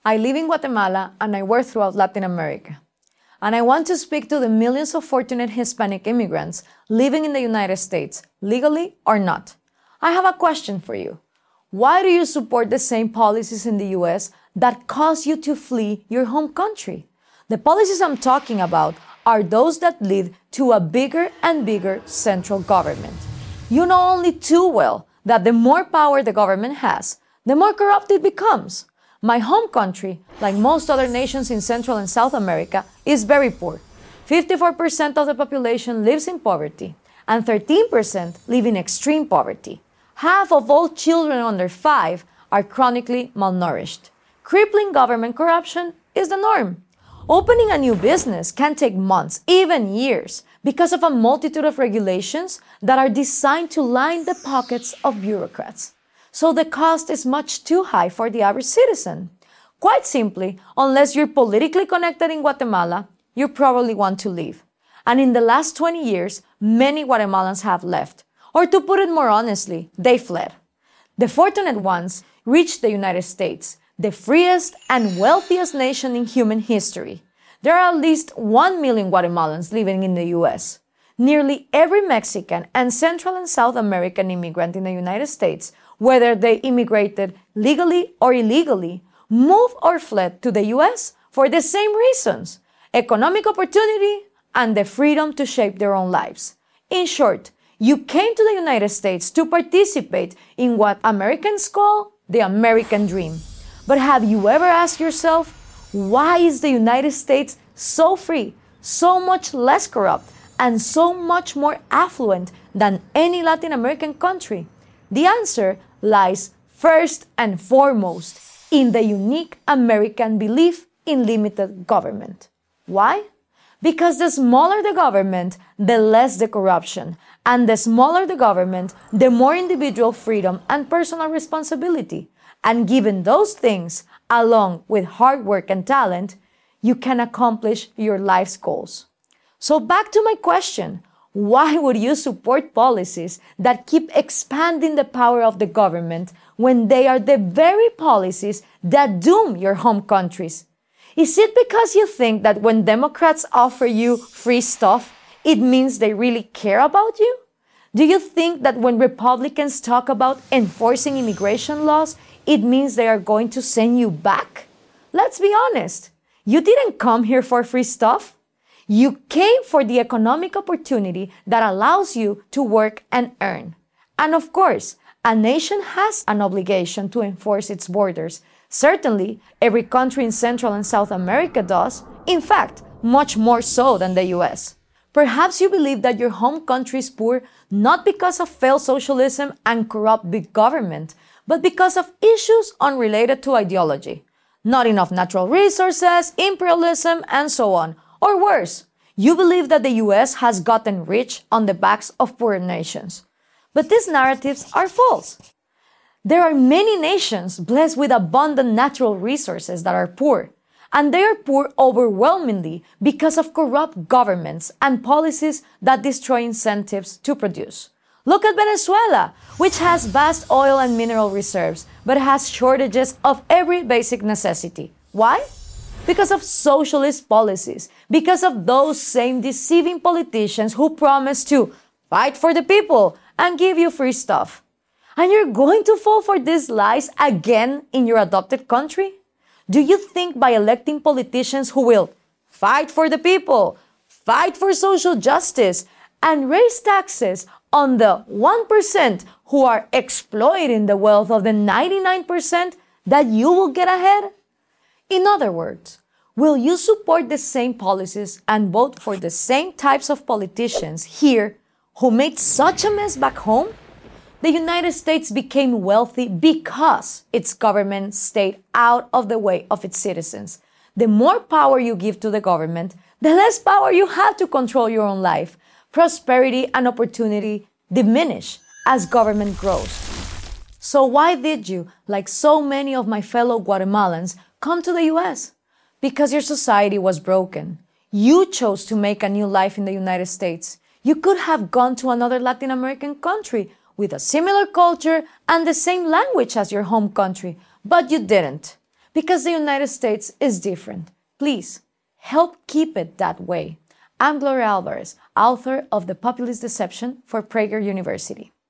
I live in Guatemala and I work throughout Latin America. And I want to speak to the millions of fortunate Hispanic immigrants living in the United States, legally or not. I have a question for you. Why do you support the same policies in the US that cause you to flee your home country? The policies I'm talking about are those that lead to a bigger and bigger central government. You know only too well that the more power the government has, the more corrupt it becomes. My home country, like most other nations in Central and South America, is very poor. 54% of the population lives in poverty, and 13% live in extreme poverty. Half of all children under 5 are chronically malnourished. Crippling government corruption is the norm. Opening a new business can take months, even years, because of a multitude of regulations that are designed to line the pockets of bureaucrats. So the cost is much too high for the average citizen. Quite simply, unless you're politically connected in Guatemala, you probably want to leave. And in the last 20 years, many Guatemalans have left. Or to put it more honestly, they fled. The fortunate ones reached the United States, the freest and wealthiest nation in human history. There are at least 1 million Guatemalans living in the US. Nearly every Mexican and Central and South American immigrant in the United States, whether they immigrated legally or illegally, moved or fled to the US for the same reasons: economic opportunity and the freedom to shape their own lives. In short, you came to the United States to participate in what Americans call the American dream. But have you ever asked yourself, why is the United States so free, so much less corrupt, and so much more affluent than any Latin American country? The answer lies first and foremost in the unique American belief in limited government. Why? Because the smaller the government, the less the corruption. And the smaller the government, the more individual freedom and personal responsibility. And given those things, along with hard work and talent, you can accomplish your life's goals. So back to my question, why would you support policies that keep expanding the power of the government when they are the very policies that doom your home countries? Is it because you think that when Democrats offer you free stuff, it means they really care about you? Do you think that when Republicans talk about enforcing immigration laws, it means they are going to send you back? Let's be honest. You didn't come here for free stuff. You came for the economic opportunity that allows you to work and earn. And of course, a nation has an obligation to enforce its borders. Certainly, every country in Central and South America does. In fact, much more so than the US. Perhaps you believe that your home country is poor not because of failed socialism and corrupt big government, but because of issues unrelated to ideology. Not enough natural resources, imperialism, and so on. Or worse, you believe that the US has gotten rich on the backs of poorer nations. But these narratives are false. There are many nations blessed with abundant natural resources that are poor. And they are poor overwhelmingly because of corrupt governments and policies that destroy incentives to produce. Look at Venezuela, which has vast oil and mineral reserves, but has shortages of every basic necessity. Why? Because of socialist policies, because of those same deceiving politicians who promise to fight for the people and give you free stuff. And you're going to fall for these lies again in your adopted country? Do you think by electing politicians who will fight for the people, fight for social justice, and raise taxes on the 1% who are exploiting the wealth of the 99% that you will get ahead? In other words, will you support the same policies and vote for the same types of politicians here who made such a mess back home? The United States became wealthy because its government stayed out of the way of its citizens. The more power you give to the government, the less power you have to control your own life. Prosperity and opportunity diminish as government grows. So why did you, like so many of my fellow Guatemalans, come to the US? Because your society was broken. You chose to make a new life in the United States. You could have gone to another Latin American country with a similar culture and the same language as your home country, but you didn't. Because the United States is different. Please, help keep it that way. I'm Gloria Alvarez, author of The Populist Deception for Prager University.